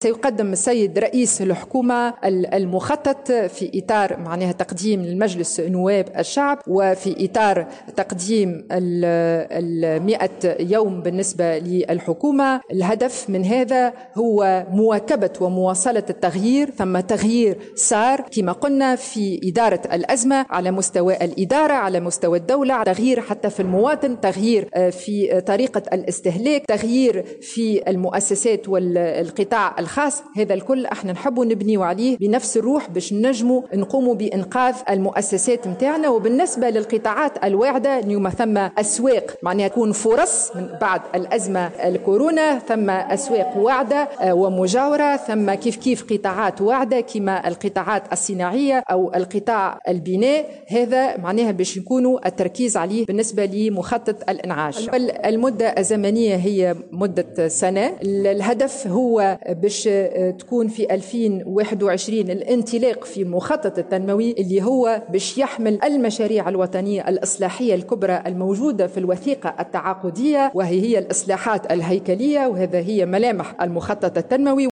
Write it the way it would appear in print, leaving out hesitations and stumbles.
سيقدم السيد رئيس الحكومة المخطط في إطار معناها تقديم للمجلس نواب الشعب، وفي إطار تقديم 100 يوم بالنسبة للحكومة. الهدف من هذا هو مواكبة ومواصلة التغيير. ثم تغيير صار كما قلنا في إدارة الأزمة على مستوى الإدارة، على مستوى الدولة، تغيير حتى في المواطن، تغيير في طريقة الاستهلاك، تغيير في المؤسسات والقطاع الخاص. هذا الكل احنا نحبوا نبنيوا عليه بنفس الروح باش نجموا نقوموا بإنقاذ المؤسسات متاعنا. وبالنسبة للقطاعات الواعدة اليوم ثم أسواق معناها تكون فرص من بعد الأزمة الكورونا، ثم أسواق واعدة ومجاورة، ثم كيف قطاعات واعدة كما القطاعات الصناعية أو القطاع البناء. هذا معناها باش يكونوا التركيز عليه بالنسبة لمخطط الإنعاش. المدة الزمنية هي مدة سنة. الهدف هو باش تكون في 2021 الانطلاق في مخطط التنموي اللي هو باش يحمل المشاريع الوطنية الإصلاحية الكبرى الموجودة في الوثيقة التعاقدية، وهي الإصلاحات الهيكلية، وهذا هي ملامح المخطط التنموي.